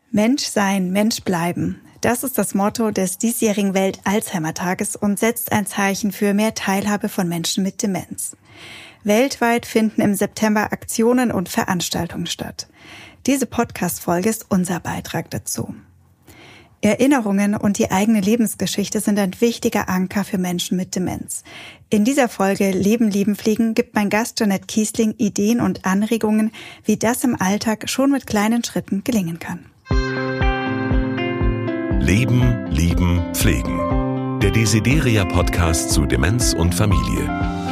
Mensch sein, Mensch bleiben. Das ist das Motto des diesjährigen Welt-Alzheimer-Tages und setzt ein Zeichen für mehr Teilhabe von Menschen mit Demenz. Weltweit finden im September Aktionen und Veranstaltungen statt. Diese Podcast-Folge ist unser Beitrag dazu. Erinnerungen und die eigene Lebensgeschichte sind ein wichtiger Anker für Menschen mit Demenz. In dieser Folge Leben, Lieben, Fliegen gibt mein Gast Jeanette Kiesling Ideen und Anregungen, wie das im Alltag schon mit kleinen Schritten gelingen kann. Leben, Lieben, Pflegen. Der Desideria-Podcast zu Demenz und Familie.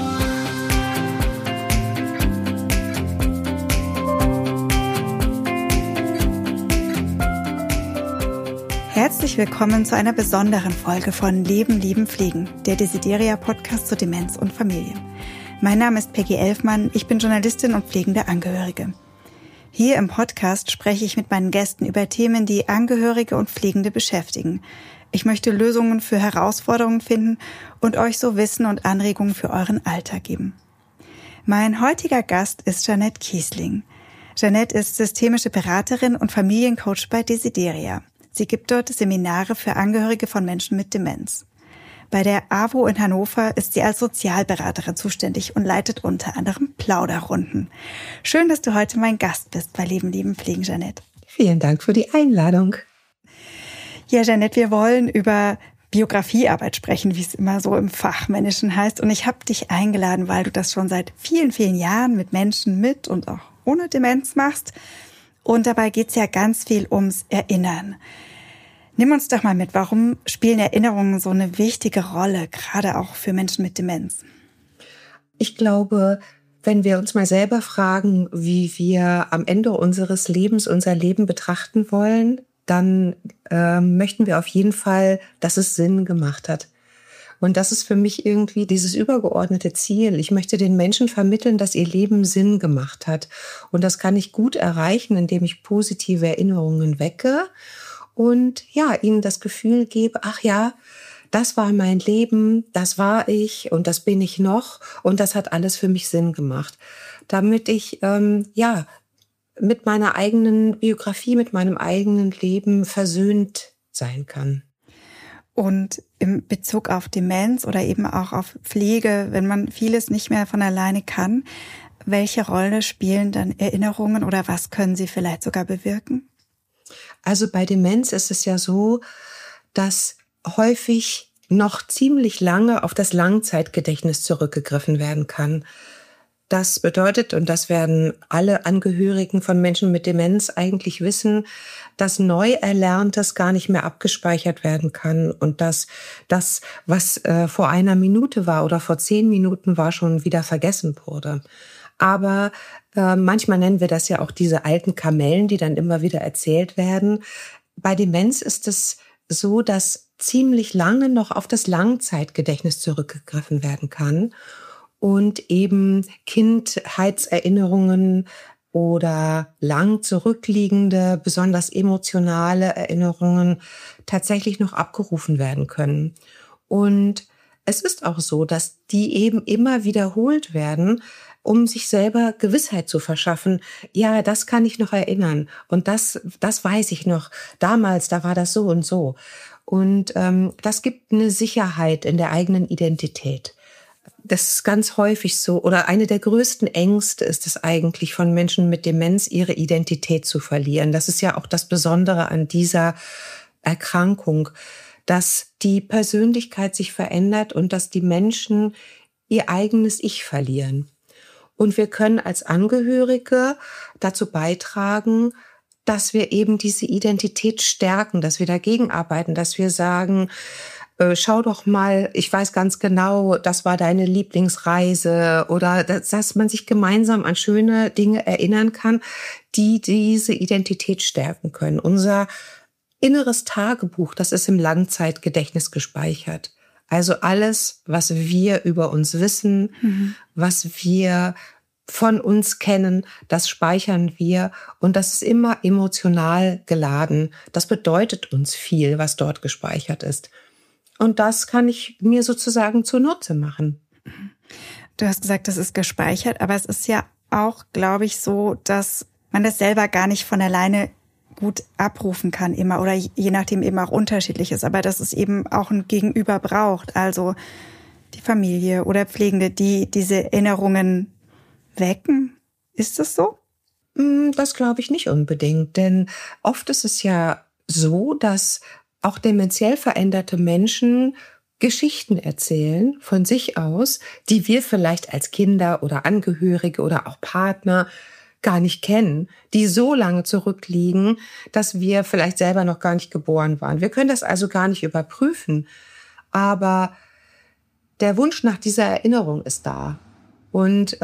Herzlich willkommen zu einer besonderen Folge von Leben, Lieben, Pflegen, der Desideria-Podcast zu Demenz und Familie. Mein Name ist Peggy Elfmann, ich bin Journalistin und pflegende Angehörige. Hier im Podcast spreche ich mit meinen Gästen über Themen, die Angehörige und Pflegende beschäftigen. Ich möchte Lösungen für Herausforderungen finden und euch so Wissen und Anregungen für euren Alltag geben. Mein heutiger Gast ist Jeanette Kiesling. Jeanette ist systemische Beraterin und Familiencoach bei Desideria. Sie gibt dort Seminare für Angehörige von Menschen mit Demenz. Bei der AWO in Hannover ist sie als Sozialberaterin zuständig und leitet unter anderem Plauderrunden. Schön, dass du heute mein Gast bist bei Leben, Lieben, Pflegen, Jeanette. Vielen Dank für die Einladung. Ja, Jeanette, wir wollen über Biografiearbeit sprechen, wie es immer so im Fachmännischen heißt. Und ich habe dich eingeladen, weil du das schon seit vielen, vielen Jahren mit Menschen mit und auch ohne Demenz machst. Und dabei geht es ja ganz viel ums Erinnern. Nimm uns doch mal mit, warum spielen Erinnerungen so eine wichtige Rolle, gerade auch für Menschen mit Demenz? Ich glaube, wenn wir uns mal selber fragen, wie wir am Ende unseres Lebens unser Leben betrachten wollen, dann möchten wir auf jeden Fall, dass es Sinn gemacht hat. Und das ist für mich irgendwie dieses übergeordnete Ziel. Ich möchte den Menschen vermitteln, dass ihr Leben Sinn gemacht hat. Und das kann ich gut erreichen, indem ich positive Erinnerungen wecke und ja, ihnen das Gefühl gebe, ach ja, das war mein Leben, das war ich und das bin ich noch und das hat alles für mich Sinn gemacht. Damit ich mit meiner eigenen Biografie, mit meinem eigenen Leben versöhnt sein kann. Und im Bezug auf Demenz oder eben auch auf Pflege, wenn man vieles nicht mehr von alleine kann, welche Rolle spielen dann Erinnerungen oder was können sie vielleicht sogar bewirken? Also bei Demenz ist es ja so, dass häufig noch ziemlich lange auf das Langzeitgedächtnis zurückgegriffen werden kann. Das bedeutet, und das werden alle Angehörigen von Menschen mit Demenz eigentlich wissen, dass Neuerlerntes gar nicht mehr abgespeichert werden kann und dass das, was vor einer Minute war oder vor 10 Minuten war, schon wieder vergessen wurde. Aber manchmal nennen wir das ja auch diese alten Kamellen, die dann immer wieder erzählt werden. Bei Demenz ist es so, dass ziemlich lange noch auf das Langzeitgedächtnis zurückgegriffen werden kann und eben Kindheitserinnerungen oder lang zurückliegende, besonders emotionale Erinnerungen tatsächlich noch abgerufen werden können. Und es ist auch so, dass die eben immer wiederholt werden, um sich selber Gewissheit zu verschaffen. Ja, das kann ich noch erinnern und das weiß ich noch. Damals, da war das so und so. Und das gibt eine Sicherheit in der eigenen Identität. Das ist ganz häufig so, oder eine der größten Ängste ist es eigentlich von Menschen mit Demenz, ihre Identität zu verlieren. Das ist ja auch das Besondere an dieser Erkrankung, dass die Persönlichkeit sich verändert und dass die Menschen ihr eigenes Ich verlieren. Und wir können als Angehörige dazu beitragen, dass wir eben diese Identität stärken, dass wir dagegen arbeiten, dass wir sagen, schau doch mal, ich weiß ganz genau, das war deine Lieblingsreise oder dass man sich gemeinsam an schöne Dinge erinnern kann, die diese Identität stärken können. Unser inneres Tagebuch, das ist im Langzeitgedächtnis gespeichert. Also alles, was wir über uns wissen, was wir von uns kennen, das speichern wir und das ist immer emotional geladen. Das bedeutet uns viel, was dort gespeichert ist. Und das kann ich mir sozusagen zunutze machen. Du hast gesagt, das ist gespeichert, aber es ist ja auch, glaube ich, so, dass man das selber gar nicht von alleine gut abrufen kann immer oder je nachdem eben auch unterschiedlich ist, aber dass es eben auch ein Gegenüber braucht, also die Familie oder Pflegende, die diese Erinnerungen wecken. Ist das so? Das glaube ich nicht unbedingt, denn oft ist es ja so, dass auch dementiell veränderte Menschen Geschichten erzählen von sich aus, die wir vielleicht als Kinder oder Angehörige oder auch Partner gar nicht kennen, die so lange zurückliegen, dass wir vielleicht selber noch gar nicht geboren waren. Wir können das also gar nicht überprüfen, aber der Wunsch nach dieser Erinnerung ist da. Und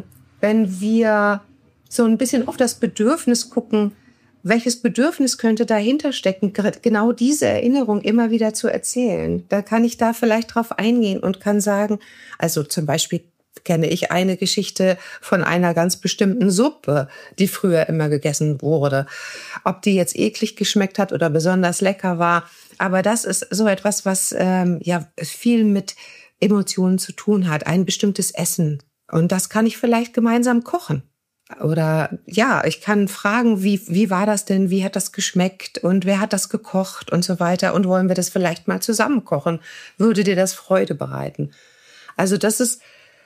wenn wir so ein bisschen auf das Bedürfnis gucken, welches Bedürfnis könnte dahinter stecken, genau diese Erinnerung immer wieder zu erzählen, dann kann ich da vielleicht drauf eingehen und kann sagen, also zum Beispiel kenne ich eine Geschichte von einer ganz bestimmten Suppe, die früher immer gegessen wurde. Ob die jetzt eklig geschmeckt hat oder besonders lecker war. Aber das ist so etwas, was viel mit Emotionen zu tun hat. Ein bestimmtes Essen. Und das kann ich vielleicht gemeinsam kochen. Oder ja, ich kann fragen, wie war das denn? Wie hat das geschmeckt? Und wer hat das gekocht? Und so weiter. Und wollen wir das vielleicht mal zusammen kochen? Würde dir das Freude bereiten? Also das ist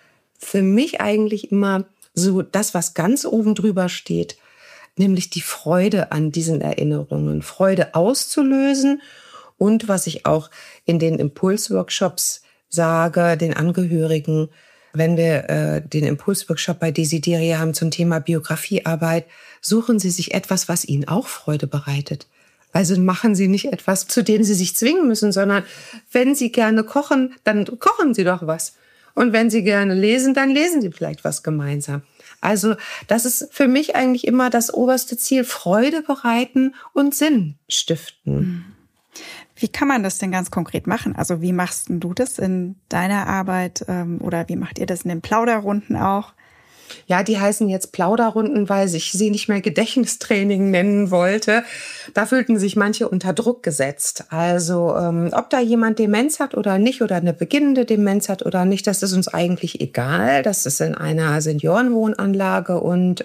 für mich eigentlich immer so das, was ganz oben drüber steht, nämlich die Freude an diesen Erinnerungen, Freude auszulösen und was ich auch in den Impulsworkshops sage, den Angehörigen, wenn wir den Impulsworkshop bei Desideria haben zum Thema Biografiearbeit, suchen Sie sich etwas, was Ihnen auch Freude bereitet. Also machen Sie nicht etwas, zu dem Sie sich zwingen müssen, sondern wenn Sie gerne kochen, dann kochen Sie doch was. Und wenn Sie gerne lesen, dann lesen Sie vielleicht was gemeinsam. Also das ist für mich eigentlich immer das oberste Ziel, Freude bereiten und Sinn stiften. Wie kann man das denn ganz konkret machen? Also wie machst denn du das in deiner Arbeit oder wie macht ihr das in den Plauderrunden auch? Ja, die heißen jetzt Plauderrunden, weil ich sie nicht mehr Gedächtnistraining nennen wollte. Da fühlten sich manche unter Druck gesetzt. Also ob da jemand Demenz hat oder nicht oder eine beginnende Demenz hat oder nicht, das ist uns eigentlich egal. Das ist in einer Seniorenwohnanlage und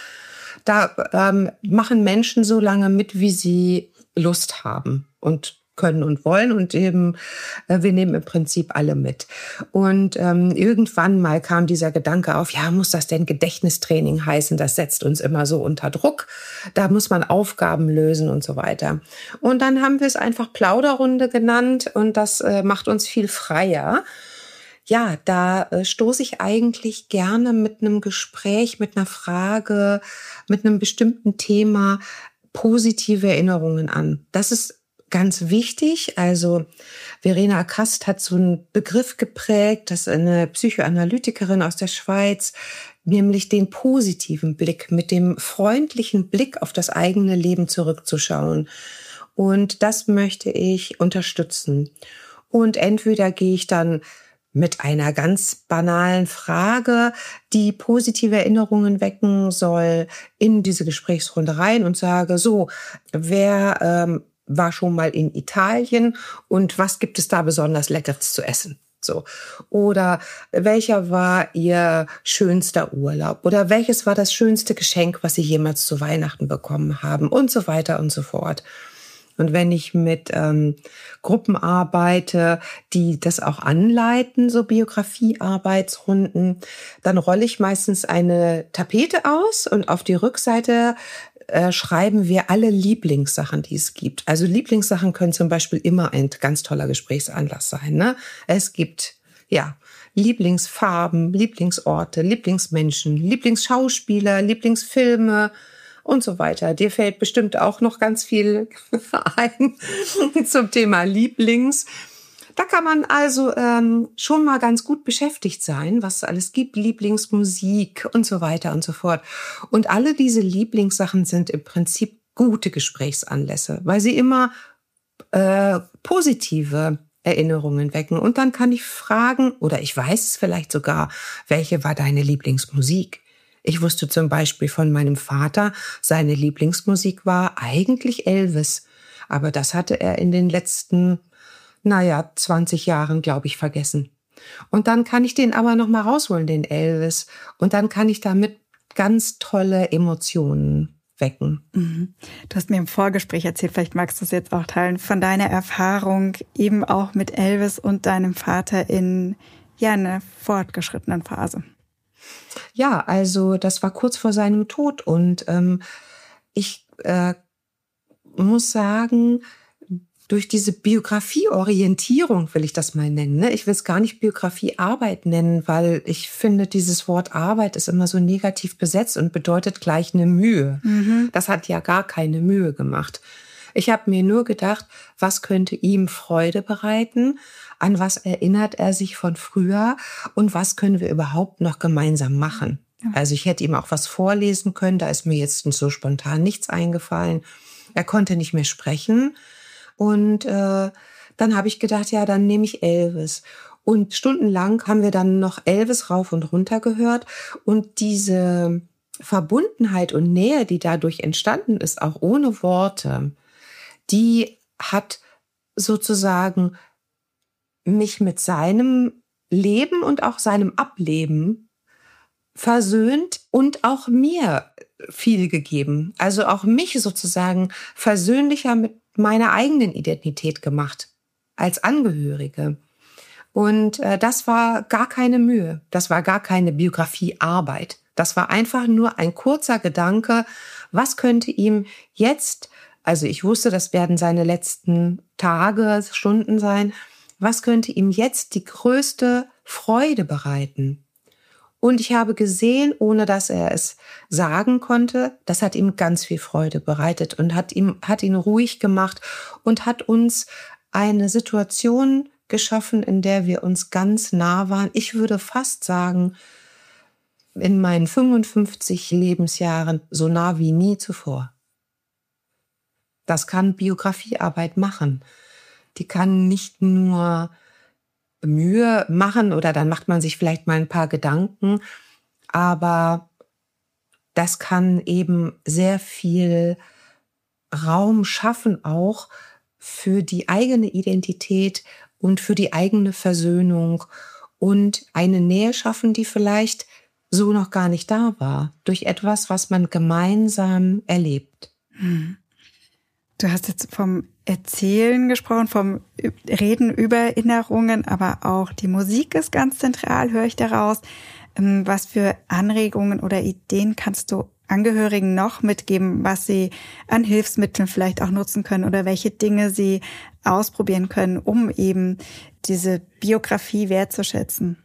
da machen Menschen so lange mit, wie sie Lust haben und können und wollen und eben wir nehmen im Prinzip alle mit. Und irgendwann mal kam dieser Gedanke auf, ja, muss das denn Gedächtnistraining heißen? Das setzt uns immer so unter Druck. Da muss man Aufgaben lösen und so weiter. Und dann haben wir es einfach Plauderrunde genannt und das macht uns viel freier. Ja, da stoße ich eigentlich gerne mit einem Gespräch, mit einer Frage, mit einem bestimmten Thema positive Erinnerungen an. Das ist ganz wichtig. Also Verena Kast hat so einen Begriff geprägt, das ist eine Psychoanalytikerin aus der Schweiz, nämlich den positiven Blick, mit dem freundlichen Blick auf das eigene Leben zurückzuschauen. Und das möchte ich unterstützen. Und entweder gehe ich dann mit einer ganz banalen Frage, die positive Erinnerungen wecken soll, in diese Gesprächsrunde rein und sage, so, wer war schon mal in Italien und was gibt es da besonders Leckeres zu essen? So. Oder welcher war Ihr schönster Urlaub? Oder welches war das schönste Geschenk, was Sie jemals zu Weihnachten bekommen haben? Und so weiter und so fort. Und wenn ich mit Gruppen arbeite, die das auch anleiten, so Biografiearbeitsrunden, dann rolle ich meistens eine Tapete aus und auf die Rückseite schreiben wir alle Lieblingssachen, die es gibt. Also Lieblingssachen können zum Beispiel immer ein ganz toller Gesprächsanlass sein, ne? Es gibt, ja, Lieblingsfarben, Lieblingsorte, Lieblingsmenschen, Lieblingsschauspieler, Lieblingsfilme und so weiter. Dir fällt bestimmt auch noch ganz viel ein zum Thema Lieblings. Da kann man also schon mal ganz gut beschäftigt sein, was es alles gibt, Lieblingsmusik und so weiter und so fort. Und alle diese Lieblingssachen sind im Prinzip gute Gesprächsanlässe, weil sie immer positive Erinnerungen wecken. Und dann kann ich fragen, oder ich weiß es vielleicht sogar, welche war deine Lieblingsmusik? Ich wusste zum Beispiel von meinem Vater, seine Lieblingsmusik war eigentlich Elvis. Aber das hatte er in den letzten 20 Jahren, glaube ich, vergessen. Und dann kann ich den aber noch mal rausholen, den Elvis. Und dann kann ich damit ganz tolle Emotionen wecken. Mhm. Du hast mir im Vorgespräch erzählt, vielleicht magst du es jetzt auch teilen, von deiner Erfahrung eben auch mit Elvis und deinem Vater in einer fortgeschrittenen Phase. Ja, also das war kurz vor seinem Tod und ich muss sagen, durch diese Biografieorientierung will ich das mal nennen. Ne? Ich will es gar nicht Biografiearbeit nennen, weil ich finde, dieses Wort Arbeit ist immer so negativ besetzt und bedeutet gleich eine Mühe. Mhm. Das hat ja gar keine Mühe gemacht. Ich habe mir nur gedacht, was könnte ihm Freude bereiten? An was erinnert er sich von früher? Und was können wir überhaupt noch gemeinsam machen? Ja. Also ich hätte ihm auch was vorlesen können. Da ist mir jetzt so spontan nichts eingefallen. Er konnte nicht mehr sprechen. Und dann habe ich gedacht, ja, dann nehme ich Elvis. Und stundenlang haben wir dann noch Elvis rauf und runter gehört. Und diese Verbundenheit und Nähe, die dadurch entstanden ist, auch ohne Worte, die hat sozusagen mich mit seinem Leben und auch seinem Ableben versöhnt und auch mir viel gegeben. Also auch mich sozusagen versöhnlicher mit meiner eigenen Identität gemacht als Angehörige. Und das war gar keine Mühe. Das war gar keine Biografiearbeit. Das war einfach nur ein kurzer Gedanke, was könnte ihm jetzt, also ich wusste, das werden seine letzten Tage, Stunden sein, was könnte ihm jetzt die größte Freude bereiten? Und ich habe gesehen, ohne dass er es sagen konnte, das hat ihm ganz viel Freude bereitet und hat ihn ruhig gemacht und hat uns eine Situation geschaffen, in der wir uns ganz nah waren. Ich würde fast sagen, in meinen 55 Lebensjahren so nah wie nie zuvor. Das kann Biografiearbeit machen. Die kann nicht nur Mühe machen oder dann macht man sich vielleicht mal ein paar Gedanken, aber das kann eben sehr viel Raum schaffen auch für die eigene Identität und für die eigene Versöhnung und eine Nähe schaffen, die vielleicht so noch gar nicht da war, durch etwas, was man gemeinsam erlebt. Du hast jetzt vom Erzählen gesprochen, vom Reden über Erinnerungen, aber auch die Musik ist ganz zentral, höre ich daraus. Was für Anregungen oder Ideen kannst du Angehörigen noch mitgeben, was sie an Hilfsmitteln vielleicht auch nutzen können oder welche Dinge sie ausprobieren können, um eben diese Biografie wertzuschätzen?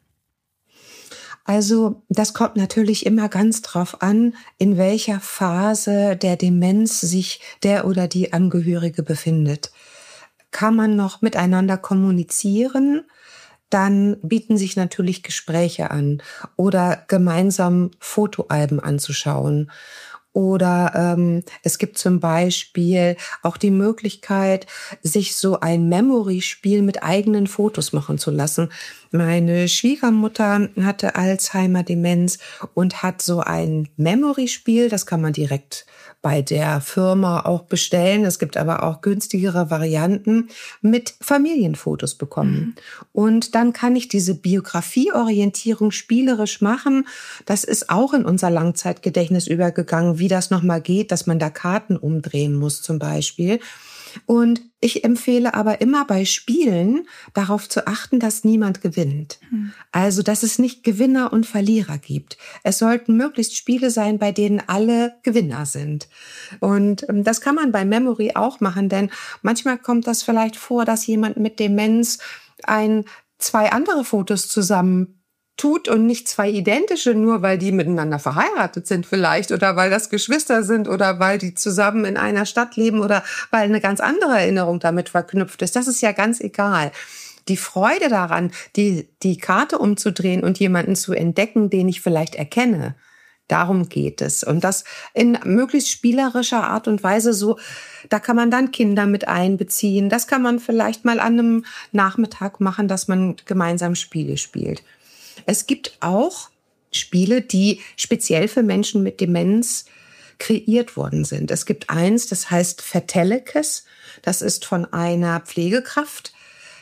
Also das kommt natürlich immer ganz drauf an, in welcher Phase der Demenz sich der oder die Angehörige befindet. Kann man noch miteinander kommunizieren, dann bieten sich natürlich Gespräche an oder gemeinsam Fotoalben anzuschauen. Oder es gibt zum Beispiel auch die Möglichkeit, sich so ein Memory-Spiel mit eigenen Fotos machen zu lassen. Meine Schwiegermutter hatte Alzheimer-Demenz und hat so ein Memory-Spiel, das kann man direkt bei der Firma auch bestellen. Es gibt aber auch günstigere Varianten mit Familienfotos bekommen. Und dann kann ich diese Biografieorientierung spielerisch machen. Das ist auch in unser Langzeitgedächtnis übergegangen, wie das nochmal geht, dass man da Karten umdrehen muss zum Beispiel. Und ich empfehle aber immer bei Spielen darauf zu achten, dass niemand gewinnt. Also, dass es nicht Gewinner und Verlierer gibt. Es sollten möglichst Spiele sein, bei denen alle Gewinner sind. Und das kann man bei Memory auch machen, denn manchmal kommt das vielleicht vor, dass jemand mit Demenz zwei andere Fotos zusammen tut und nicht zwei identische, nur weil die miteinander verheiratet sind vielleicht oder weil das Geschwister sind oder weil die zusammen in einer Stadt leben oder weil eine ganz andere Erinnerung damit verknüpft ist. Das ist ja ganz egal. Die Freude daran, die Karte umzudrehen und jemanden zu entdecken, den ich vielleicht erkenne, darum geht es. Und das in möglichst spielerischer Art und Weise so, da kann man dann Kinder mit einbeziehen. Das kann man vielleicht mal an einem Nachmittag machen, dass man gemeinsam Spiele spielt. Es gibt auch Spiele, die speziell für Menschen mit Demenz kreiert worden sind. Es gibt eins, das heißt Vertelekes. Das ist von einer Pflegekraft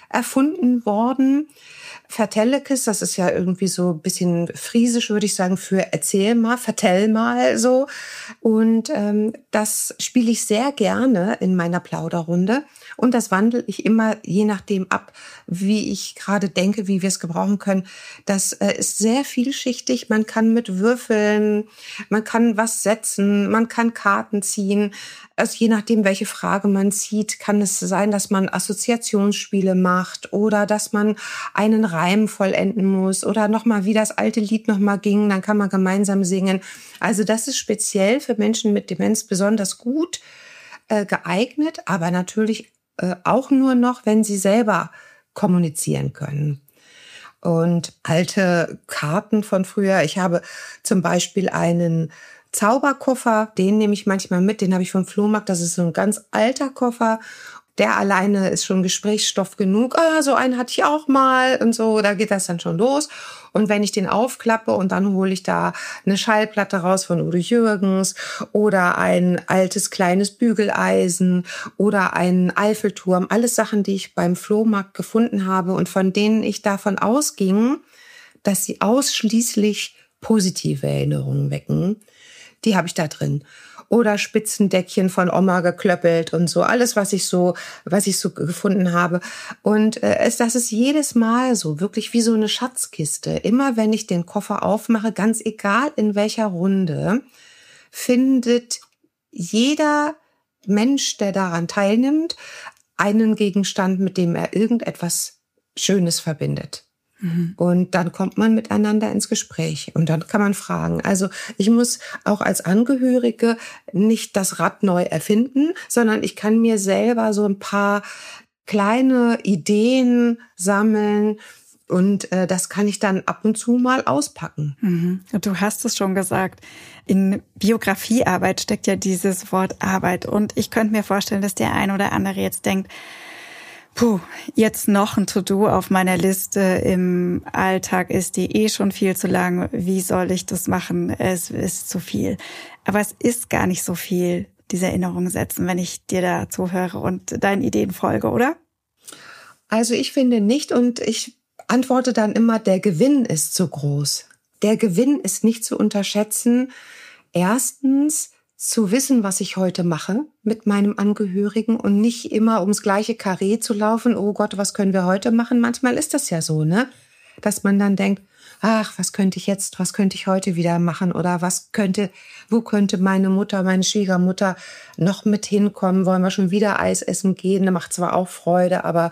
erfunden worden. Vertellekes, das ist ja irgendwie so ein bisschen friesisch, würde ich sagen, für erzähl mal, vertell mal so. Und das spiele ich sehr gerne in meiner Plauderrunde. Und das wandle ich immer je nachdem ab, wie ich gerade denke, wie wir es gebrauchen können. Das ist sehr vielschichtig. Man kann mit Würfeln, man kann was setzen, man kann Karten ziehen. Also je nachdem, welche Frage man zieht, kann es sein, dass man Assoziationsspiele macht oder dass man einen Reim vollenden muss oder nochmal, wie das alte Lied nochmal ging, dann kann man gemeinsam singen. Also das ist speziell für Menschen mit Demenz besonders gut geeignet, aber natürlich auch nur noch, wenn sie selber kommunizieren können. Und alte Karten von früher, ich habe zum Beispiel einen Zauberkoffer, den nehme ich manchmal mit, den habe ich vom Flohmarkt, das ist so ein ganz alter Koffer. Der alleine ist schon Gesprächsstoff genug. So einen hatte ich auch mal und so, da geht das dann schon los. Und wenn ich den aufklappe und dann hole ich da eine Schallplatte raus von Udo Jürgens oder ein altes kleines Bügeleisen oder einen Eiffelturm, alles Sachen, die ich beim Flohmarkt gefunden habe und von denen ich davon ausging, dass sie ausschließlich positive Erinnerungen wecken, die habe ich da drin. Oder Spitzendeckchen von Oma geklöppelt und so. Alles, was ich so gefunden habe. Und das ist jedes Mal so, wirklich wie so eine Schatzkiste. Immer wenn ich den Koffer aufmache, ganz egal in welcher Runde, findet jeder Mensch, der daran teilnimmt, einen Gegenstand, mit dem er irgendetwas Schönes verbindet. Und dann kommt man miteinander ins Gespräch und dann kann man fragen. Also ich muss auch als Angehörige nicht das Rad neu erfinden, sondern ich kann mir selber so ein paar kleine Ideen sammeln und das kann ich dann ab und zu mal auspacken. Mhm. Du hast es schon gesagt, in Biografiearbeit steckt ja dieses Wort Arbeit und ich könnte mir vorstellen, dass der ein oder andere jetzt denkt, jetzt noch ein To-Do auf meiner Liste. Im Alltag ist die schon viel zu lang. Wie soll ich das machen? Es ist zu viel. Aber es ist gar nicht so viel, diese Erinnerungen setzen, wenn ich dir da zuhöre und deinen Ideen folge, oder? Also ich finde nicht und ich antworte dann immer, der Gewinn ist zu groß. Der Gewinn ist nicht zu unterschätzen. Erstens, zu wissen, was ich heute mache mit meinem Angehörigen und nicht immer ums gleiche Karree zu laufen. Oh Gott, was können wir heute machen? Manchmal ist das ja so, ne? Dass man dann denkt, was könnte ich heute wieder machen? Oder wo könnte meine Mutter, meine Schwiegermutter noch mit hinkommen? Wollen wir schon wieder Eis essen gehen? Das macht zwar auch Freude, aber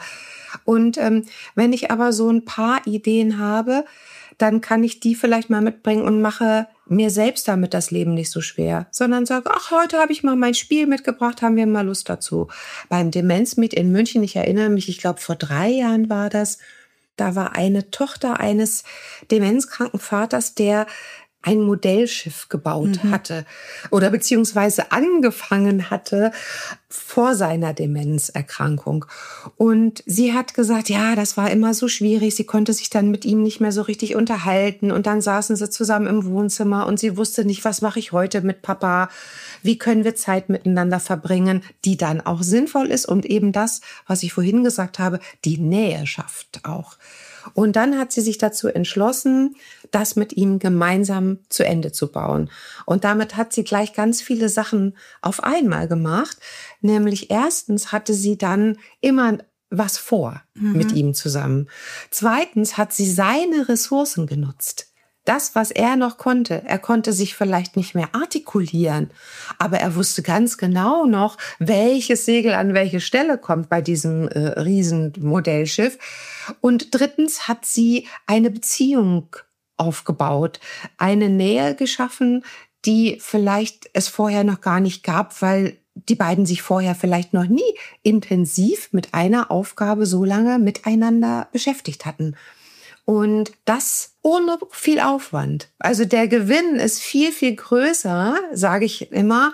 wenn ich aber so ein paar Ideen habe, dann kann ich die vielleicht mal mitbringen und mache mir selbst damit das Leben nicht so schwer, sondern sage, heute habe ich mal mein Spiel mitgebracht, haben wir mal Lust dazu. Beim Demenzmeet in München, ich erinnere mich, ich glaube vor 3 Jahren war das, da war eine Tochter eines demenzkranken Vaters, der ein Modellschiff gebaut hatte oder beziehungsweise angefangen hatte vor seiner Demenzerkrankung. Und sie hat gesagt, ja, das war immer so schwierig. Sie konnte sich dann mit ihm nicht mehr so richtig unterhalten. Und dann saßen sie zusammen im Wohnzimmer und sie wusste nicht, was mache ich heute mit Papa? Wie können wir Zeit miteinander verbringen, die dann auch sinnvoll ist und eben das, was ich vorhin gesagt habe, die Nähe schafft auch. Und dann hat sie sich dazu entschlossen, das mit ihm gemeinsam zu Ende zu bauen. Und damit hat sie gleich ganz viele Sachen auf einmal gemacht. Nämlich erstens hatte sie dann immer was vor mit ihm zusammen. Zweitens hat sie seine Ressourcen genutzt. Das, was er noch konnte. Er konnte sich vielleicht nicht mehr artikulieren, aber er wusste ganz genau noch, welches Segel an welche Stelle kommt bei diesem Riesenmodellschiff. Und drittens hat sie eine Beziehung aufgebaut, eine Nähe geschaffen, die vielleicht es vorher noch gar nicht gab, weil die beiden sich vorher vielleicht noch nie intensiv mit einer Aufgabe so lange miteinander beschäftigt hatten. Und das ohne viel Aufwand. Also der Gewinn ist viel, viel größer, sage ich immer,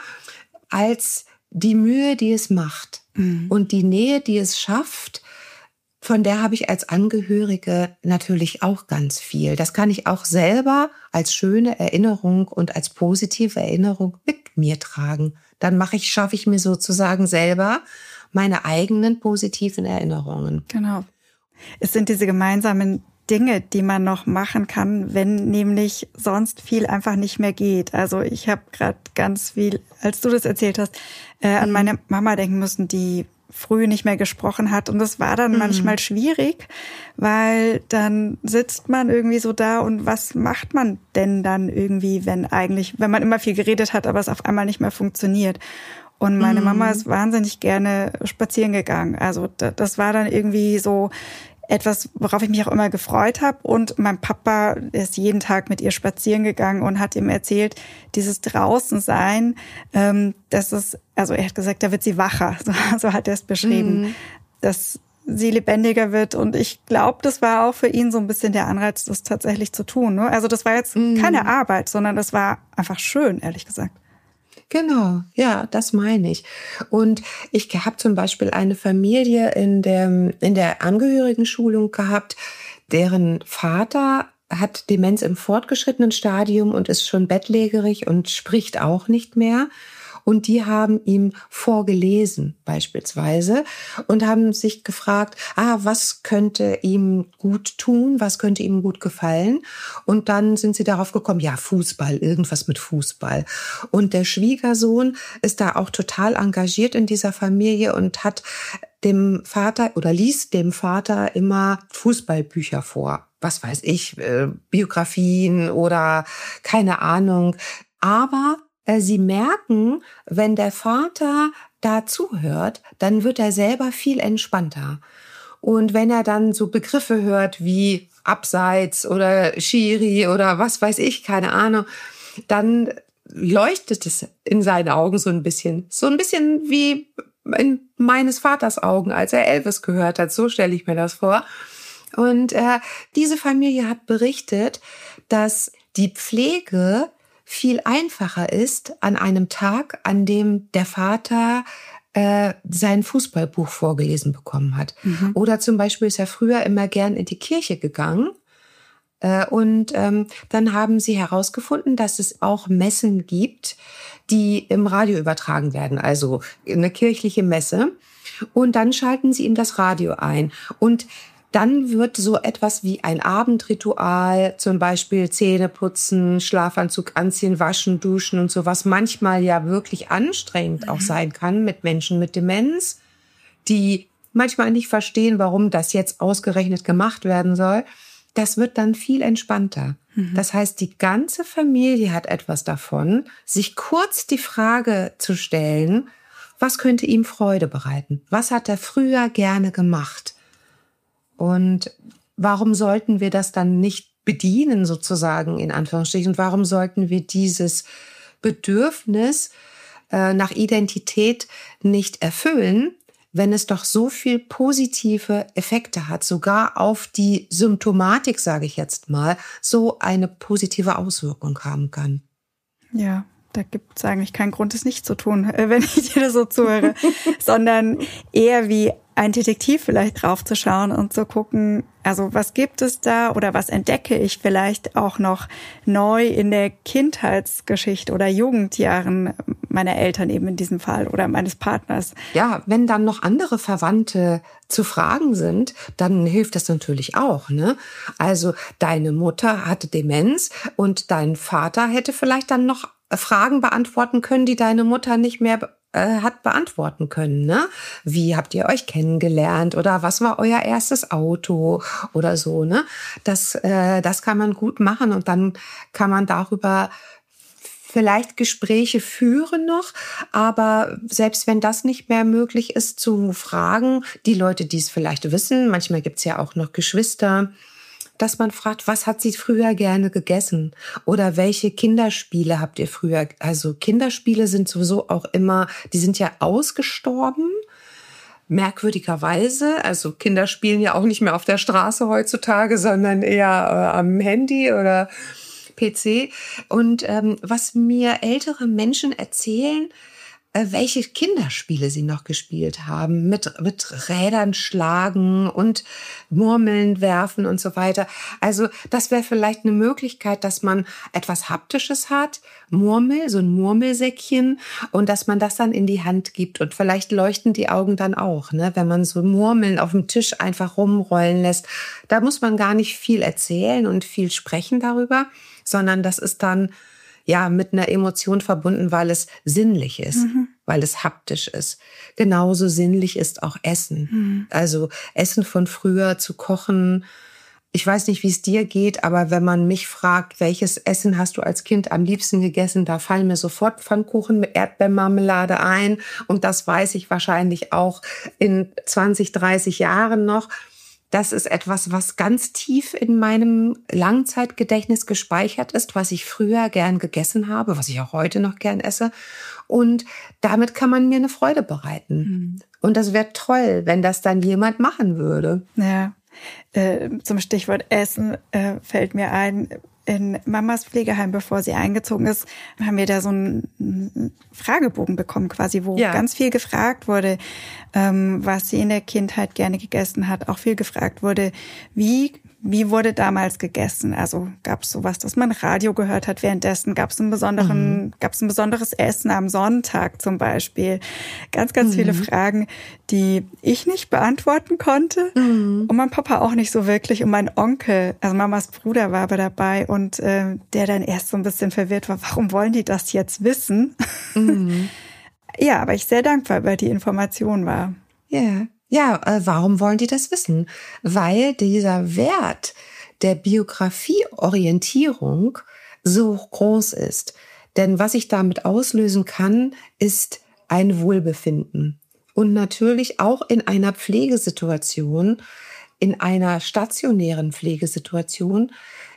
als die Mühe, die es macht. Und die Nähe, die es schafft, von der habe ich als Angehörige natürlich auch ganz viel. Das kann ich auch selber als schöne Erinnerung und als positive Erinnerung mit mir tragen. Dann schaffe ich mir sozusagen selber meine eigenen positiven Erinnerungen. Genau. Es sind diese gemeinsamen Dinge, die man noch machen kann, wenn nämlich sonst viel einfach nicht mehr geht. Also ich habe gerade ganz viel, als du das erzählt hast, an meine Mama denken müssen, die früh nicht mehr gesprochen hat. Und das war dann manchmal schwierig, weil dann sitzt man irgendwie so da und was macht man denn dann irgendwie, wenn man immer viel geredet hat, aber es auf einmal nicht mehr funktioniert. Und meine Mama ist wahnsinnig gerne spazieren gegangen. Also das war dann irgendwie so etwas, worauf ich mich auch immer gefreut habe. Und mein Papa ist jeden Tag mit ihr spazieren gegangen und hat ihm erzählt, dieses Draußensein, das ist, also er hat gesagt, da wird sie wacher, so hat er es beschrieben, dass sie lebendiger wird. Und ich glaube, das war auch für ihn so ein bisschen der Anreiz, das tatsächlich zu tun. Ne? Also das war jetzt keine Arbeit, sondern das war einfach schön, ehrlich gesagt. Genau, ja, das meine ich. Und ich habe zum Beispiel eine Familie in der Angehörigenschulung gehabt, deren Vater hat Demenz im fortgeschrittenen Stadium und ist schon bettlägerig und spricht auch nicht mehr. Und die haben ihm vorgelesen beispielsweise und haben sich gefragt, was könnte ihm gut tun, was könnte ihm gut gefallen. Und dann sind sie darauf gekommen, ja, Fußball, irgendwas mit Fußball. Und der Schwiegersohn ist da auch total engagiert in dieser Familie und hat dem Vater oder liest dem Vater immer Fußballbücher vor. Was weiß ich, Biografien oder keine Ahnung. Aber sie merken, wenn der Vater da zuhört, dann wird er selber viel entspannter. Und wenn er dann so Begriffe hört wie Abseits oder Schiri oder was weiß ich, keine Ahnung, dann leuchtet es in seinen Augen so ein bisschen wie in meines Vaters Augen, als er Elvis gehört hat. So stelle ich mir das vor. Und diese Familie hat berichtet, dass die Pflege viel einfacher ist an einem Tag, an dem der Vater sein Fußballbuch vorgelesen bekommen hat. Oder zum Beispiel ist er früher immer gern in die Kirche gegangen. Und dann haben sie herausgefunden, dass es auch Messen gibt, die im Radio übertragen werden, also eine kirchliche Messe. Und dann schalten sie ihm das Radio ein. Und dann wird so etwas wie ein Abendritual, zum Beispiel Zähne putzen, Schlafanzug anziehen, waschen, duschen und sowas, manchmal ja wirklich anstrengend auch sein kann mit Menschen mit Demenz, die manchmal nicht verstehen, warum das jetzt ausgerechnet gemacht werden soll. Das wird dann viel entspannter. Das heißt, die ganze Familie hat etwas davon, sich kurz die Frage zu stellen, was könnte ihm Freude bereiten? Was hat er früher gerne gemacht? Und warum sollten wir das dann nicht bedienen, sozusagen, in Anführungsstrichen? Und warum sollten wir dieses Bedürfnis nach Identität nicht erfüllen, wenn es doch so viel positive Effekte hat, sogar auf die Symptomatik, sage ich jetzt mal, so eine positive Auswirkung haben kann? Ja. Da gibt es eigentlich keinen Grund, es nicht zu tun, wenn ich dir das so zuhöre, sondern eher wie ein Detektiv vielleicht draufzuschauen und zu gucken, also was gibt es da oder was entdecke ich vielleicht auch noch neu in der Kindheitsgeschichte oder Jugendjahren meiner Eltern eben in diesem Fall oder meines Partners. Ja, wenn dann noch andere Verwandte zu fragen sind, dann hilft das natürlich auch, ne? Also deine Mutter hatte Demenz und dein Vater hätte vielleicht dann noch Fragen beantworten können, die deine Mutter nicht mehr hat beantworten können, ne? Wie habt ihr euch kennengelernt oder was war euer erstes Auto oder so, ne? Das kann man gut machen und dann kann man darüber vielleicht Gespräche führen noch, aber selbst wenn das nicht mehr möglich ist, zu fragen, die Leute, die es vielleicht wissen, manchmal gibt's ja auch noch Geschwister, dass man fragt, was hat sie früher gerne gegessen? Oder welche Kinderspiele habt ihr früher? Also Kinderspiele sind sowieso auch immer, die sind ja ausgestorben, merkwürdigerweise. Also Kinder spielen ja auch nicht mehr auf der Straße heutzutage, sondern eher am Handy oder PC. Und was mir ältere Menschen erzählen, welche Kinderspiele sie noch gespielt haben, mit Rädern schlagen und Murmeln werfen und so weiter. Also das wäre vielleicht eine Möglichkeit, dass man etwas Haptisches hat, so ein Murmelsäckchen, und dass man das dann in die Hand gibt. Und vielleicht leuchten die Augen dann auch, ne? Wenn man so Murmeln auf dem Tisch einfach rumrollen lässt. Da muss man gar nicht viel erzählen und viel sprechen darüber, sondern das ist dann ja mit einer Emotion verbunden, weil es sinnlich ist, weil es haptisch ist. Genauso sinnlich ist auch Essen. Also Essen von früher zu kochen. Ich weiß nicht, wie es dir geht, aber wenn man mich fragt, welches Essen hast du als Kind am liebsten gegessen, da fallen mir sofort Pfannkuchen mit Erdbeermarmelade ein. Und das weiß ich wahrscheinlich auch in 20, 30 Jahren noch. Das ist etwas, was ganz tief in meinem Langzeitgedächtnis gespeichert ist, was ich früher gern gegessen habe, was ich auch heute noch gern esse. Und damit kann man mir eine Freude bereiten. Und das wäre toll, wenn das dann jemand machen würde. Ja, zum Stichwort Essen fällt mir ein, in Mamas Pflegeheim, bevor sie eingezogen ist, haben wir da so einen Fragebogen bekommen quasi, wo ganz viel gefragt wurde, was sie in der Kindheit gerne gegessen hat. Auch viel gefragt wurde, wie wurde damals gegessen? Also gab es sowas, dass man Radio gehört hat währenddessen? Gab es ein besonderes Essen am Sonntag zum Beispiel? Ganz, ganz viele Fragen, die ich nicht beantworten konnte und mein Papa auch nicht so wirklich. Und mein Onkel, also Mamas Bruder, war aber dabei und der dann erst so ein bisschen verwirrt war, warum wollen die das jetzt wissen? Ja, aber ich sehr dankbar, weil die Information war. Ja, warum wollen die das wissen? Weil dieser Wert der Biografieorientierung so groß ist. Denn was ich damit auslösen kann, ist ein Wohlbefinden. Und natürlich auch in einer Pflegesituation, in einer stationären Pflegesituation,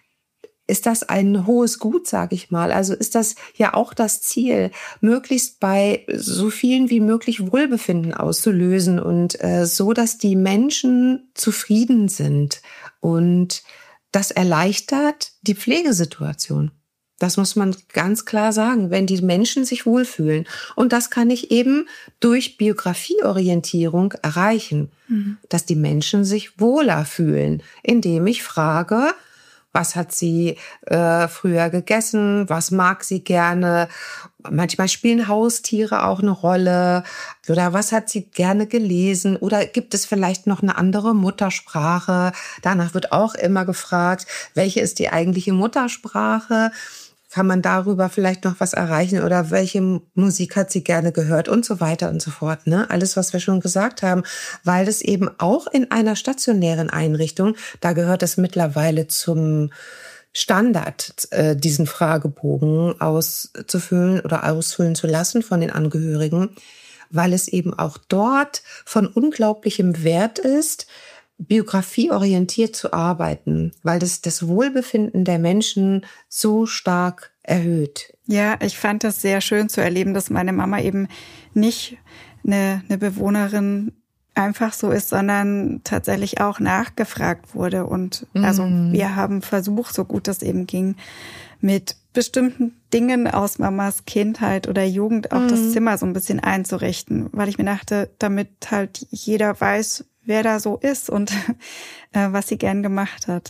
ist das ein hohes Gut, sage ich mal. Also ist das ja auch das Ziel, möglichst bei so vielen wie möglich Wohlbefinden auszulösen und so, dass die Menschen zufrieden sind. Und das erleichtert die Pflegesituation. Das muss man ganz klar sagen, wenn die Menschen sich wohlfühlen. Und das kann ich eben durch Biografieorientierung erreichen, dass die Menschen sich wohler fühlen, indem ich frage, was hat sie früher gegessen? Was mag sie gerne? Manchmal spielen Haustiere auch eine Rolle. Oder was hat sie gerne gelesen? Oder gibt es vielleicht noch eine andere Muttersprache? Danach wird auch immer gefragt, welche ist die eigentliche Muttersprache? Kann man darüber vielleicht noch was erreichen oder welche Musik hat sie gerne gehört und so weiter und so fort, ne? Alles, was wir schon gesagt haben, weil das eben auch in einer stationären Einrichtung, da gehört es mittlerweile zum Standard, diesen Fragebogen auszufüllen oder ausfüllen zu lassen von den Angehörigen, weil es eben auch dort von unglaublichem Wert ist, biografieorientiert zu arbeiten, weil das Wohlbefinden der Menschen so stark erhöht. Ja, ich fand das sehr schön zu erleben, dass meine Mama eben nicht eine Bewohnerin einfach so ist, sondern tatsächlich auch nachgefragt wurde. Und also wir haben versucht, so gut das eben ging, mit bestimmten Dingen aus Mamas Kindheit oder Jugend auch das Zimmer so ein bisschen einzurichten, weil ich mir dachte, damit halt jeder weiß, wer da so ist und was sie gern gemacht hat.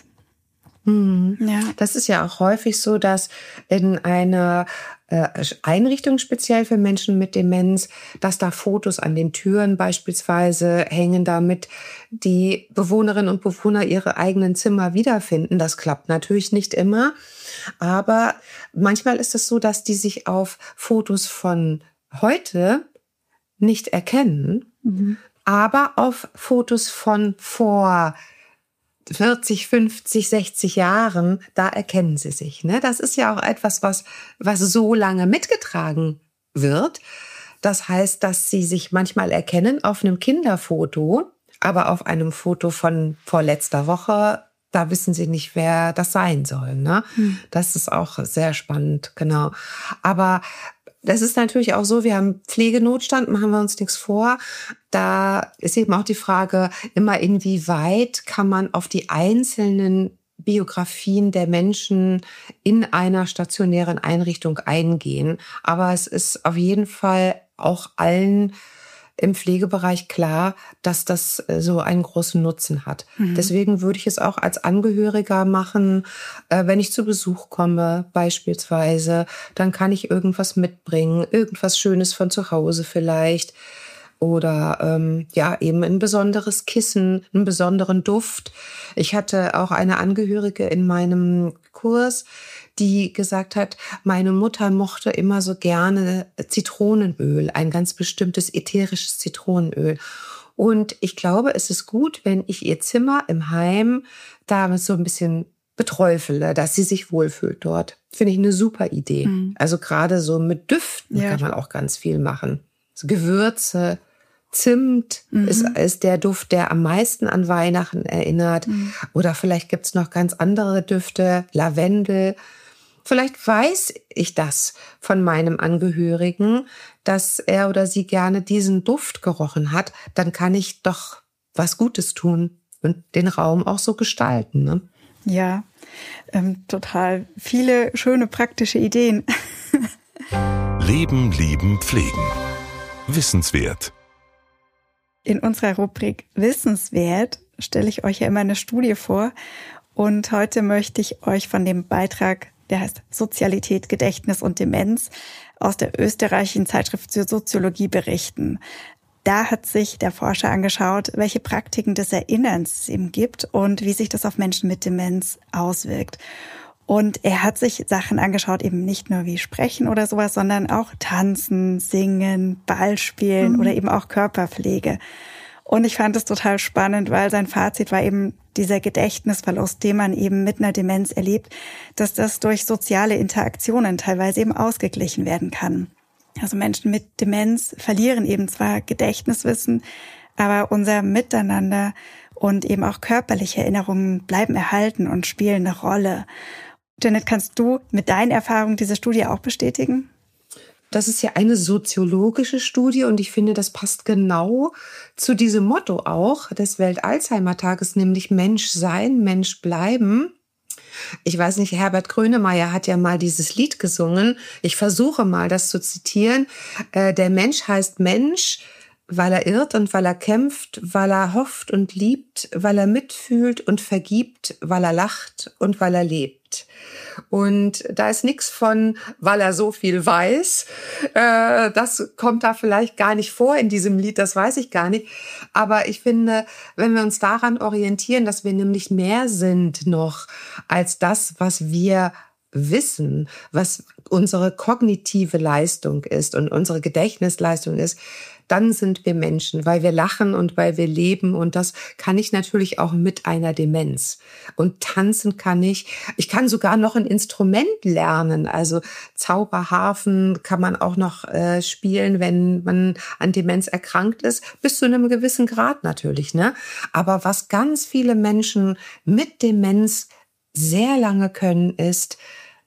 Ja. Das ist ja auch häufig so, dass in einer Einrichtung speziell für Menschen mit Demenz, dass da Fotos an den Türen beispielsweise hängen, damit die Bewohnerinnen und Bewohner ihre eigenen Zimmer wiederfinden. Das klappt natürlich nicht immer, aber manchmal ist es so, dass die sich auf Fotos von heute nicht erkennen, aber auf Fotos von vor 40, 50, 60 Jahren, da erkennen sie sich. Ne? Das ist ja auch etwas, was so lange mitgetragen wird. Das heißt, dass sie sich manchmal erkennen auf einem Kinderfoto, aber auf einem Foto von vorletzter Woche, da wissen sie nicht, wer das sein soll. Ne? Das ist auch sehr spannend, genau. Aber das ist natürlich auch so, wir haben Pflegenotstand, machen wir uns nichts vor. Da ist eben auch die Frage immer, inwieweit kann man auf die einzelnen Biografien der Menschen in einer stationären Einrichtung eingehen. Aber es ist auf jeden Fall auch allen im Pflegebereich klar, dass das so einen großen Nutzen hat. Deswegen würde ich es auch als Angehöriger machen, wenn ich zu Besuch komme beispielsweise, dann kann ich irgendwas mitbringen, irgendwas Schönes von zu Hause vielleicht oder eben ein besonderes Kissen, einen besonderen Duft. Ich hatte auch eine Angehörige in meinem Kurs, die gesagt hat, meine Mutter mochte immer so gerne Zitronenöl, ein ganz bestimmtes ätherisches Zitronenöl. Und ich glaube, es ist gut, wenn ich ihr Zimmer im Heim damit so ein bisschen beträufele, dass sie sich wohlfühlt dort. Finde ich eine super Idee. Also gerade so mit Düften kann man auch ganz viel machen. So Gewürze, Zimt ist der Duft, der am meisten an Weihnachten erinnert. Oder vielleicht gibt's noch ganz andere Düfte, Lavendel. Vielleicht weiß ich das von meinem Angehörigen, dass er oder sie gerne diesen Duft gerochen hat. Dann kann ich doch was Gutes tun und den Raum auch so gestalten. Ne? Ja, total viele schöne praktische Ideen. Leben, lieben, pflegen. Wissenswert. In unserer Rubrik Wissenswert stelle ich euch ja immer eine Studie vor. Und heute möchte ich euch von dem Beitrag, der heißt Sozialität, Gedächtnis und Demenz, aus der österreichischen Zeitschrift für Soziologie berichten. Da hat sich der Forscher angeschaut, welche Praktiken des Erinnerns es eben gibt und wie sich das auf Menschen mit Demenz auswirkt. Und er hat sich Sachen angeschaut, eben nicht nur wie Sprechen oder sowas, sondern auch Tanzen, Singen, Ballspielen oder eben auch Körperpflege. Und ich fand es total spannend, weil sein Fazit war eben dieser Gedächtnisverlust, den man eben mit einer Demenz erlebt, dass das durch soziale Interaktionen teilweise eben ausgeglichen werden kann. Also Menschen mit Demenz verlieren eben zwar Gedächtniswissen, aber unser Miteinander und eben auch körperliche Erinnerungen bleiben erhalten und spielen eine Rolle. Janet, kannst du mit deinen Erfahrungen diese Studie auch bestätigen? Das ist ja eine soziologische Studie und ich finde, das passt genau zu diesem Motto auch des Welt-Alzheimer-Tages, nämlich Mensch sein, Mensch bleiben. Ich weiß nicht, Herbert Grönemeyer hat ja mal dieses Lied gesungen. Ich versuche mal, das zu zitieren. Der Mensch heißt Mensch, weil er irrt und weil er kämpft, weil er hofft und liebt, weil er mitfühlt und vergibt, weil er lacht und weil er lebt. Und da ist nichts von, weil er so viel weiß. Das kommt da vielleicht gar nicht vor in diesem Lied, das weiß ich gar nicht. Aber ich finde, wenn wir uns daran orientieren, dass wir nämlich mehr sind noch als das, was wir wissen, was unsere kognitive Leistung ist und unsere Gedächtnisleistung ist, dann sind wir Menschen, weil wir lachen und weil wir leben. Und das kann ich natürlich auch mit einer Demenz. Und tanzen kann ich. Ich kann sogar noch ein Instrument lernen. Also Zauberharfen kann man auch noch spielen, wenn man an Demenz erkrankt ist. Bis zu einem gewissen Grad natürlich, ne? Aber was ganz viele Menschen mit Demenz sehr lange können, ist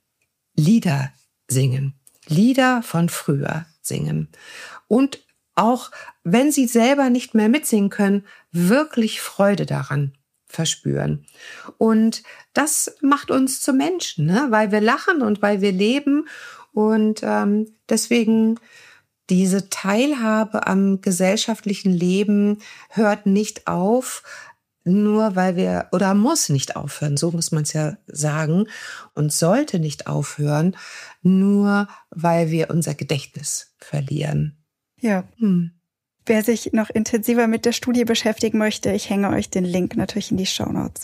Lieder singen. Lieder von früher singen. Und auch wenn sie selber nicht mehr mitsingen können, wirklich Freude daran verspüren. Und das macht uns zu Menschen, ne? Weil wir lachen und weil wir leben. Und deswegen diese Teilhabe am gesellschaftlichen Leben hört nicht auf, nur weil wir, oder muss nicht aufhören, so muss man es ja sagen, und sollte nicht aufhören, nur weil wir unser Gedächtnis verlieren. Ja. Wer sich noch intensiver mit der Studie beschäftigen möchte, ich hänge euch den Link natürlich in die Shownotes.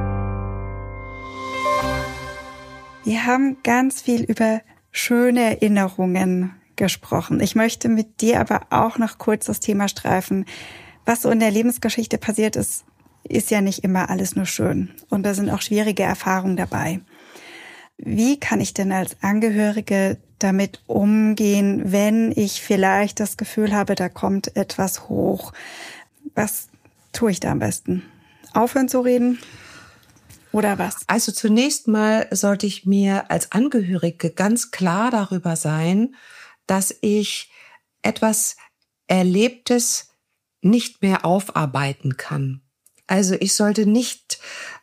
Wir haben ganz viel über schöne Erinnerungen gesprochen. Ich möchte mit dir aber auch noch kurz das Thema streifen. Was so in der Lebensgeschichte passiert ist, ist ja nicht immer alles nur schön. Und da sind auch schwierige Erfahrungen dabei. Wie kann ich denn als Angehörige damit umgehen, wenn ich vielleicht das Gefühl habe, da kommt etwas hoch? Was tue ich da am besten? Aufhören zu reden oder was? Also zunächst mal sollte ich mir als Angehörige ganz klar darüber sein, dass ich etwas Erlebtes nicht mehr aufarbeiten kann. Also ich sollte nicht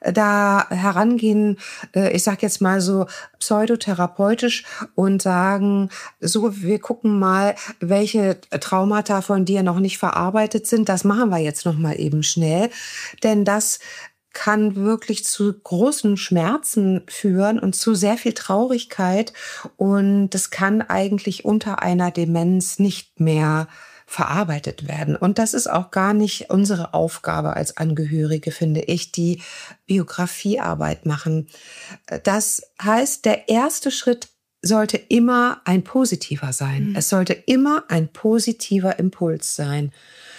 da herangehen, ich sage jetzt mal so pseudotherapeutisch und sagen, so, wir gucken mal, welche Traumata von dir noch nicht verarbeitet sind. Das machen wir jetzt noch mal eben schnell, denn das kann wirklich zu großen Schmerzen führen und zu sehr viel Traurigkeit. Und das kann eigentlich unter einer Demenz nicht mehr verarbeitet werden. Und das ist auch gar nicht unsere Aufgabe als Angehörige, finde ich, die Biografiearbeit machen. Das heißt, der erste Schritt sollte immer ein positiver sein. Es sollte immer ein positiver Impuls sein.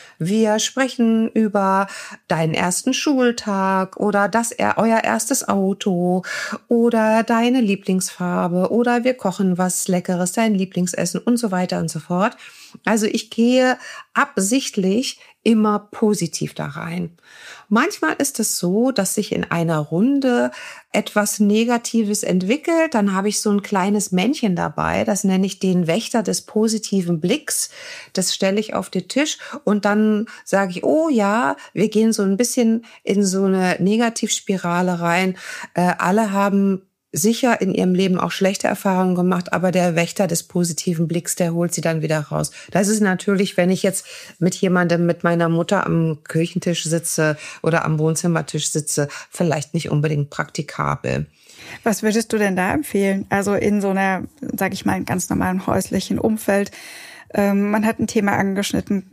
Wir sprechen über deinen ersten Schultag oder euer erstes Auto oder deine Lieblingsfarbe oder wir kochen was Leckeres, dein Lieblingsessen und so weiter und so fort. Also ich gehe absichtlich immer positiv da rein. Manchmal ist es so, dass sich in einer Runde etwas Negatives entwickelt. Dann habe ich so ein kleines Männchen dabei, das nenne ich den Wächter des positiven Blicks. Das stelle ich auf den Tisch und dann sage ich, oh ja, wir gehen so ein bisschen in so eine Negativspirale rein. Alle haben sicher in ihrem Leben auch schlechte Erfahrungen gemacht, aber der Wächter des positiven Blicks, der holt sie dann wieder raus. Das ist natürlich, wenn ich jetzt mit meiner Mutter am Küchentisch sitze oder am Wohnzimmertisch sitze, vielleicht nicht unbedingt praktikabel. Was würdest du denn da empfehlen? Also in so einer, sag ich mal, ganz normalen häuslichen Umfeld. Man hat ein Thema angeschnitten,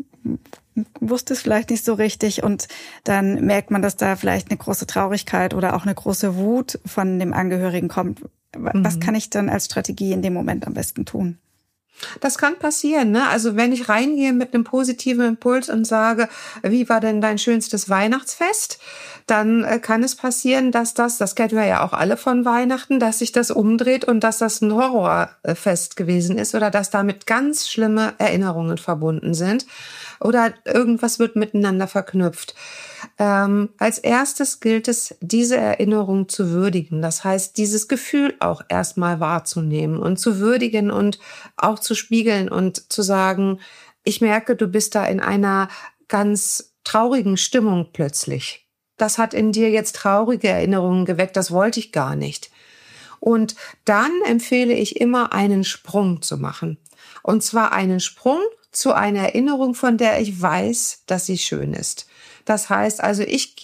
wusste es vielleicht nicht so richtig und dann merkt man, dass da vielleicht eine große Traurigkeit oder auch eine große Wut von dem Angehörigen kommt. Was kann ich dann als Strategie in dem Moment am besten tun? Das kann passieren, ne? Also wenn ich reingehe mit einem positiven Impuls und sage, wie war denn dein schönstes Weihnachtsfest? Dann kann es passieren, dass das kennen wir ja auch alle von Weihnachten, dass sich das umdreht und dass das ein Horrorfest gewesen ist oder dass damit ganz schlimme Erinnerungen verbunden sind oder irgendwas wird miteinander verknüpft. Als erstes gilt es, diese Erinnerung zu würdigen. Das heißt, dieses Gefühl auch erstmal wahrzunehmen und zu würdigen und auch zu spiegeln und zu sagen, ich merke, du bist da in einer ganz traurigen Stimmung plötzlich. Das hat in dir jetzt traurige Erinnerungen geweckt, das wollte ich gar nicht. Und dann empfehle ich immer, einen Sprung zu machen. Und zwar einen Sprung zu einer Erinnerung, von der ich weiß, dass sie schön ist. Das heißt also, ich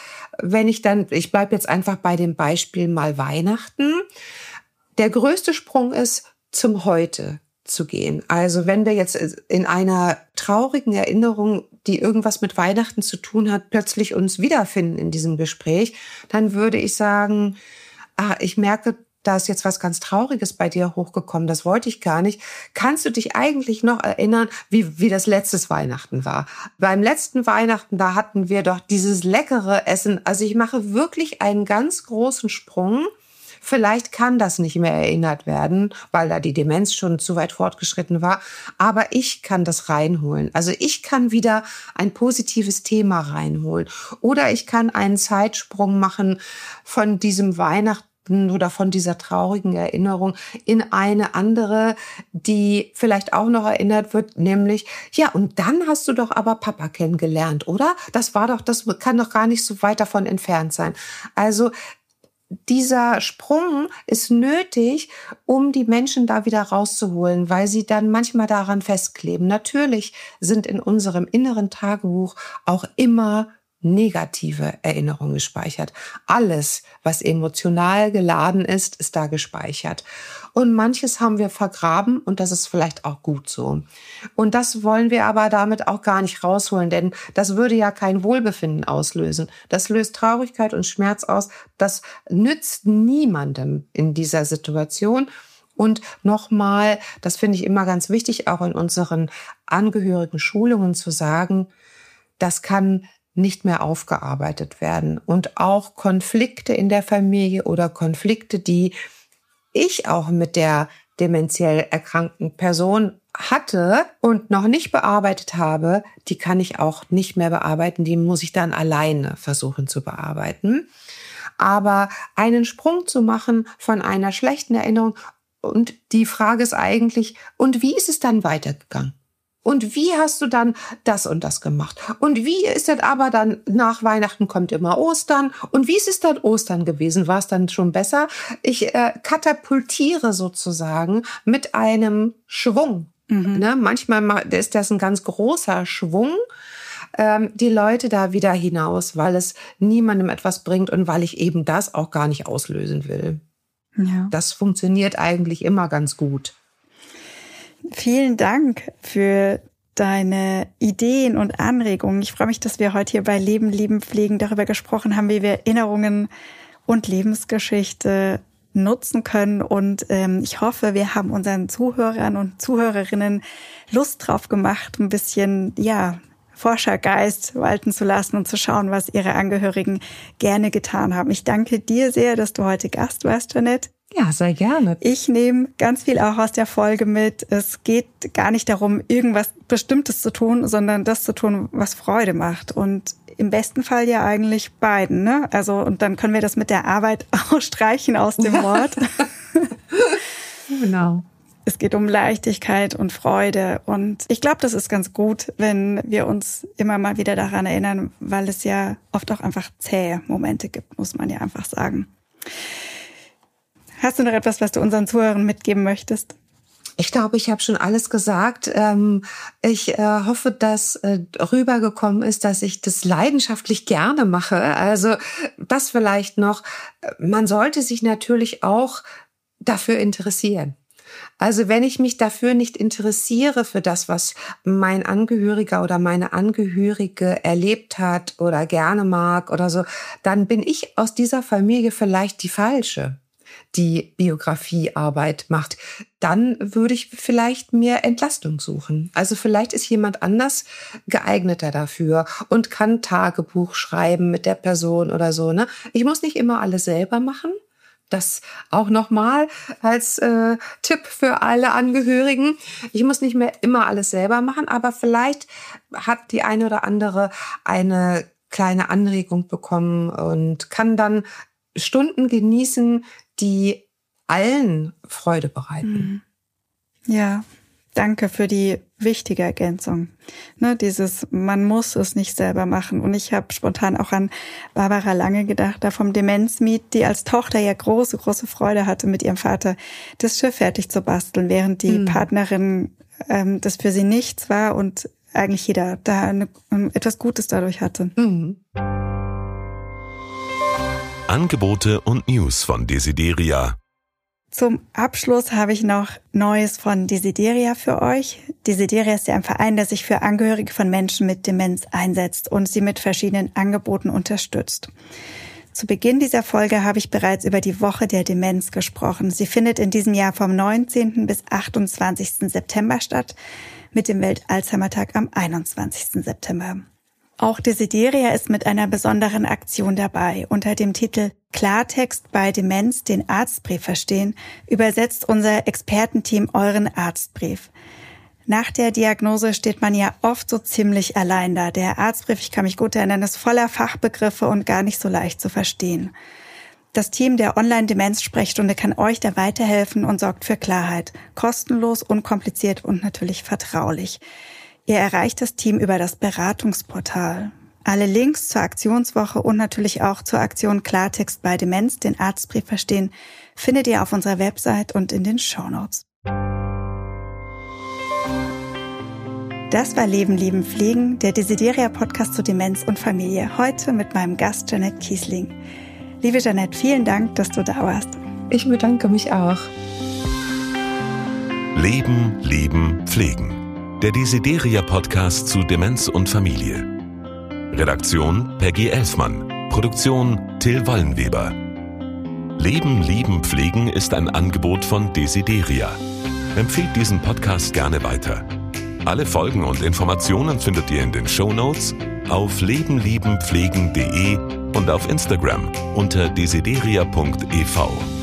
bleibe jetzt einfach bei dem Beispiel mal Weihnachten. Der größte Sprung ist, zum Heute zu gehen. Also wenn wir jetzt in einer traurigen Erinnerung, die irgendwas mit Weihnachten zu tun hat, plötzlich uns wiederfinden in diesem Gespräch, dann würde ich sagen, ich merke, da ist jetzt was ganz Trauriges bei dir hochgekommen, das wollte ich gar nicht. Kannst du dich eigentlich noch erinnern, wie das letztes Weihnachten war? Beim letzten Weihnachten, da hatten wir doch dieses leckere Essen. Also ich mache wirklich einen ganz großen Sprung. Vielleicht kann das nicht mehr erinnert werden, weil da die Demenz schon zu weit fortgeschritten war. Aber ich kann das reinholen. Also ich kann wieder ein positives Thema reinholen. Oder ich kann einen Zeitsprung machen von diesem Weihnachten oder von dieser traurigen Erinnerung in eine andere, die vielleicht auch noch erinnert wird, nämlich, ja, und dann hast du doch aber Papa kennengelernt, oder? Das kann doch gar nicht so weit davon entfernt sein. Also dieser Sprung ist nötig, um die Menschen da wieder rauszuholen, weil sie dann manchmal daran festkleben. Natürlich sind in unserem inneren Tagebuch auch immer negative Erinnerungen gespeichert. Alles, was emotional geladen ist, ist da gespeichert. Und manches haben wir vergraben und das ist vielleicht auch gut so. Und das wollen wir aber damit auch gar nicht rausholen, denn das würde ja kein Wohlbefinden auslösen. Das löst Traurigkeit und Schmerz aus. Das nützt niemandem in dieser Situation. Und nochmal, das finde ich immer ganz wichtig, auch in unseren angehörigen Schulungen zu sagen, das kann nicht mehr aufgearbeitet werden. Und auch Konflikte in der Familie oder Konflikte, die ich auch mit der dementiell erkrankten Person hatte und noch nicht bearbeitet habe, die kann ich auch nicht mehr bearbeiten. Die muss ich dann alleine versuchen zu bearbeiten. Aber einen Sprung zu machen von einer schlechten Erinnerung und die Frage ist eigentlich, und wie ist es dann weitergegangen? Und wie hast du dann das und das gemacht? Und wie ist das aber dann nach Weihnachten kommt immer Ostern? Und wie ist es dann Ostern gewesen? War es dann schon besser? Ich katapultiere sozusagen mit einem Schwung. Ne? Manchmal ist das ein ganz großer Schwung, die Leute da wieder hinaus, weil es niemandem etwas bringt und weil ich eben das auch gar nicht auslösen will. Ja. Das funktioniert eigentlich immer ganz gut. Vielen Dank für deine Ideen und Anregungen. Ich freue mich, dass wir heute hier bei Leben, Lieben, Pflegen darüber gesprochen haben, wie wir Erinnerungen und Lebensgeschichte nutzen können. Und ich hoffe, wir haben unseren Zuhörern und Zuhörerinnen Lust drauf gemacht, ein bisschen, Forschergeist walten zu lassen und zu schauen, was ihre Angehörigen gerne getan haben. Ich danke dir sehr, dass du heute Gast warst, Jeanette. Ja, sehr gerne. Ich nehme ganz viel auch aus der Folge mit. Es geht gar nicht darum, irgendwas Bestimmtes zu tun, sondern das zu tun, was Freude macht. Und im besten Fall ja eigentlich beiden, ne? Also, und dann können wir das mit der Arbeit ausstreichen aus dem Wort. Genau. Es geht um Leichtigkeit und Freude. Und ich glaube, das ist ganz gut, wenn wir uns immer mal wieder daran erinnern, weil es ja oft auch einfach zähe Momente gibt, muss man ja einfach sagen. Hast du noch etwas, was du unseren Zuhörern mitgeben möchtest? Ich glaube, ich habe schon alles gesagt. Ich hoffe, dass rübergekommen ist, dass ich das leidenschaftlich gerne mache. Also das vielleicht noch. Man sollte sich natürlich auch dafür interessieren. Also wenn ich mich dafür nicht interessiere für das, was mein Angehöriger oder meine Angehörige erlebt hat oder gerne mag oder so, dann bin ich aus dieser Familie vielleicht die falsche, die Biografiearbeit macht. Dann würde ich vielleicht mehr Entlastung suchen. Also vielleicht ist jemand anders geeigneter dafür und kann Tagebuch schreiben mit der Person oder so, ne? Ich muss nicht immer alles selber machen. Das auch nochmal als Tipp für alle Angehörigen. Ich muss nicht mehr immer alles selber machen, aber vielleicht hat die eine oder andere eine kleine Anregung bekommen und kann dann Stunden genießen, die allen Freude bereiten. Ja, danke für die wichtige Ergänzung. Ne, man muss es nicht selber machen. Und ich habe spontan auch an Barbara Lange gedacht, da vom Demenz-Meet, die als Tochter ja große Freude hatte, mit ihrem Vater das Schiff fertig zu basteln, während die Partnerin das für sie nichts war und eigentlich jeder da etwas Gutes dadurch hatte. Angebote und News von Desideria. Zum Abschluss habe ich noch Neues von Desideria für euch. Desideria ist ja ein Verein, der sich für Angehörige von Menschen mit Demenz einsetzt und sie mit verschiedenen Angeboten unterstützt. Zu Beginn dieser Folge habe ich bereits über die Woche der Demenz gesprochen. Sie findet in diesem Jahr vom 19. bis 28. September statt, mit dem Welt-Alzheimer-Tag am 21. September. Auch Desideria ist mit einer besonderen Aktion dabei. Unter dem Titel Klartext bei Demenz, den Arztbrief verstehen, übersetzt unser Expertenteam euren Arztbrief. Nach der Diagnose steht man ja oft so ziemlich allein da. Der Arztbrief, ich kann mich gut erinnern, ist voller Fachbegriffe und gar nicht so leicht zu verstehen. Das Team der Online-Demenz-Sprechstunde kann euch da weiterhelfen und sorgt für Klarheit. Kostenlos, unkompliziert und natürlich vertraulich. Ihr erreicht das Team über das Beratungsportal. Alle Links zur Aktionswoche und natürlich auch zur Aktion Klartext bei Demenz, den Arztbrief verstehen, findet ihr auf unserer Website und in den Shownotes. Das war Leben, Lieben, Pflegen, der Desideria-Podcast zu Demenz und Familie. Heute mit meinem Gast Jeanette Kiesling. Liebe Jeanette, vielen Dank, dass du da warst. Ich bedanke mich auch. Leben, Lieben, Pflegen. Der Desideria-Podcast zu Demenz und Familie. Redaktion Peggy Elfmann. Produktion Till Wallenweber. Leben, Lieben, Pflegen ist ein Angebot von Desideria. Empfehlt diesen Podcast gerne weiter. Alle Folgen und Informationen findet ihr in den Shownotes, auf lebenliebenpflegen.de und auf Instagram unter desideria.ev.